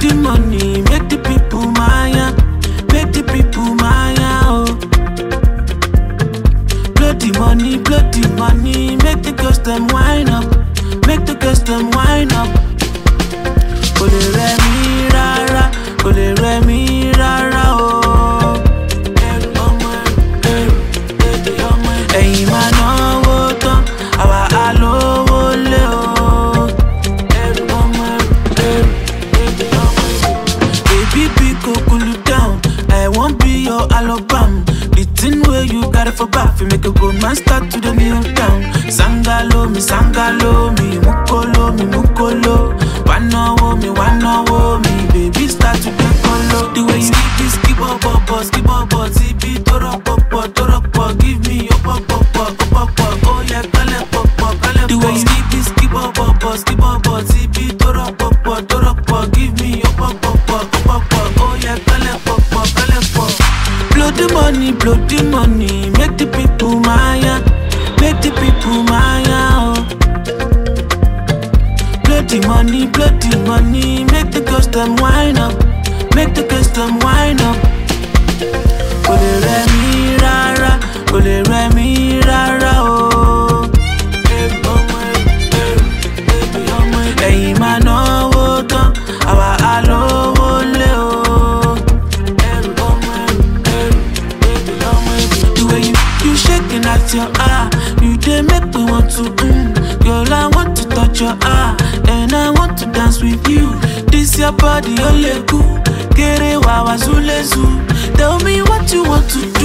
the money, make the people maya. Make the people maya, oh. Blow the money, make the girls them wine up. Make the girls them wine up. Kole remi rara, kole remi rara, oh. Ẹ̀yin máa náwó tán, àwa á lówó lé, oh. Baby, pick up, cool you down. I won't be your Alabama. The thing where you got it for back, you make a grown man start to the kneel down. Sangalo me, mukolo. Wanawo me, baby start to get color. The way you skip up, zibi, toro, give me your pop, oh yeah, kale pop. The way you skip up, zibi, toro, give me your pop, oh yeah, kale pop. Blow the money, make the people maya, oh. Blow the money, make the girls them wine up, Kole remi rara, oh. Ẹ̀yin máa náwó tán, àwa á lówó lé, oh. The way you shaking at your you dey make me want to, Girl, I want to touch your and I want to dance with you. This your body, ole cool. Kere wa zulezu. Tell me what you want to do.